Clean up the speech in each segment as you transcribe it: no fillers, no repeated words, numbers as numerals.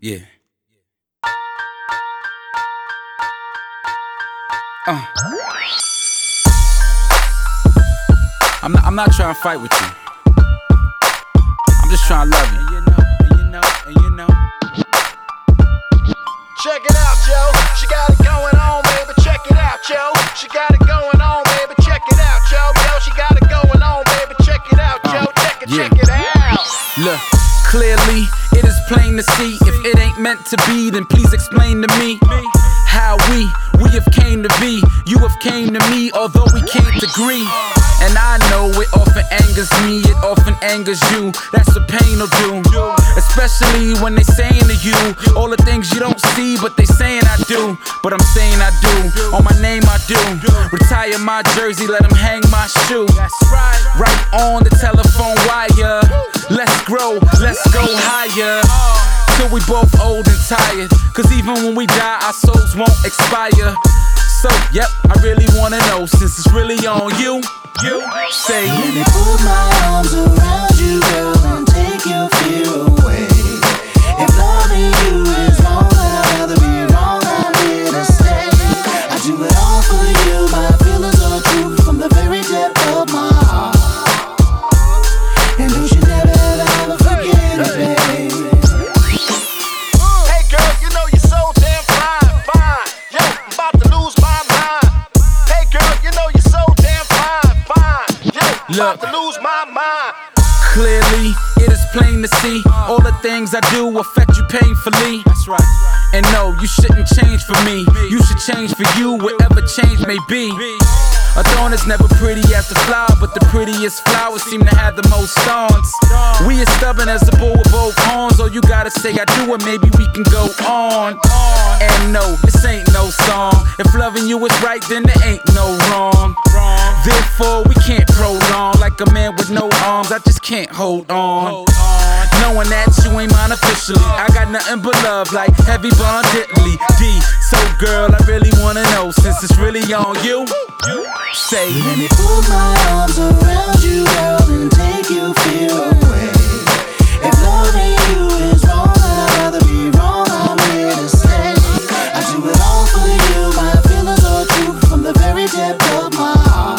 Yeah. I'm not trying to fight with you. I'm just trying to love you. And you know. Check it out, yo. She got it going on, baby. Check it out, yo. She got it going on, baby. Check it out, yo. Yo, she got it going on, baby. Check it out, yo. Check it out. Look, clearly it is plain to see. If it ain't meant to be, then please explain to me how we have came to be. You have came to me, although we can't agree. And I know it often angers me, it often angers you. That's what pain will do. Especially when they saying to you all the things you don't see, but they saying I do. But I'm saying I do. On my name I do. Retire my jersey, let them hang my shoe. Right on the telephone wire. Let's grow, let's go higher. Till we both old and tired. Cause even when we die, our souls won't expire. So, yep, I really wanna know, since it's really on you say, let me put my arms around you, girl, and take your fear away. If loving you is wrong, then I'd rather be wrong. I'm here to stay. I do it all for you. My feelings are true from the very depth of my heart. And you should never ever forget it, baby. Hey girl, you know you're so damn fine. Yo, I'm about to lose my mind. Hey girl, you know you're so damn fine. Yo, I'm about to lose my mind. Clearly, it is plain to see all the things I do affect you painfully. That's right. And no, you shouldn't change for me. You should change for you, whatever change may be. A thorn is never pretty as the flower, but the prettiest flowers seem to have the most thorns. We as stubborn as the bull with both horns. All you gotta say I do, and maybe we can go on. And no, this ain't no song. If loving you is right, then there ain't no wrong. Therefore, we can't prolong. Like a man with no arms, I just can't hold on. Knowing that you ain't mine officially, I got nothing but love like heavy bond Italy. D, so girl, I really wanna know, since it's really on you say, let me put my arms around you, girl, and take your fear away. If loving you is wrong, I'd rather be wrong. I'm here to stay. I do it all for you. My feelings are true from the very depth of my heart.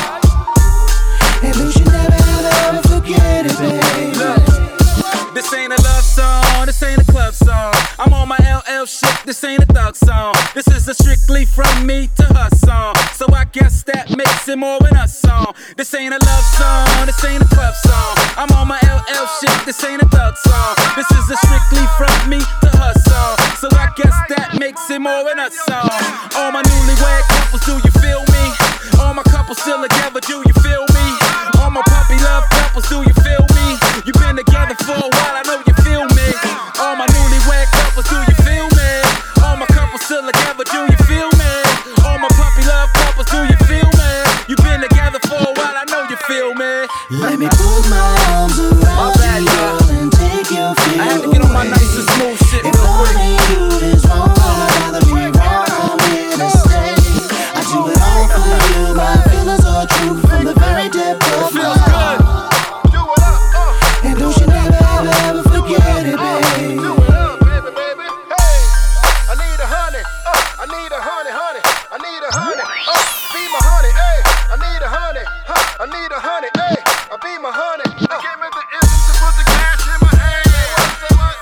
And you should never ever forget it, baby. Look, this ain't a love song, this ain't a club song. I'm on my LL shit, this ain't a thug song. This is a strictly from me to her song. So I guess that makes it more than a song. This ain't a love song, this ain't a club song. I'm on my LL shit, this ain't a thug song. This is a strictly from me to her song. So I guess that makes it more than a song. All my newlywed couples, do you feel me? All my couples still together, do you feel me? All my puppy love couples, do you feel me? You've been together for a while, I know you feel me. All my newlywed couples, do you feel me? All my couples still together, do you feel me? All my puppy love couples, do you feel me? You've been together for a while, I know you feel me. Let me put my arms around you, girl, and take your fear away. I had to get on my nice and smooth shit if real quick. loving you is wrong, I'd rather be wrong. I'm here to stay. I do it all for you. My feelings are true from the very depth of my heart. Do it up, And you should never ever forget it, baby. do it up, baby. Hey, I need a honey. I need a honey. I need a honey. Be my honey. Hey, I need a honey. I need a honey. Hey, be my honey. Give me the isms to put the cash in my hand. Say what?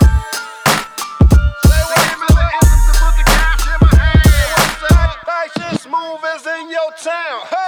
Say what? Give me the isms to put the cash in my hand. Nice and smooth as in your town.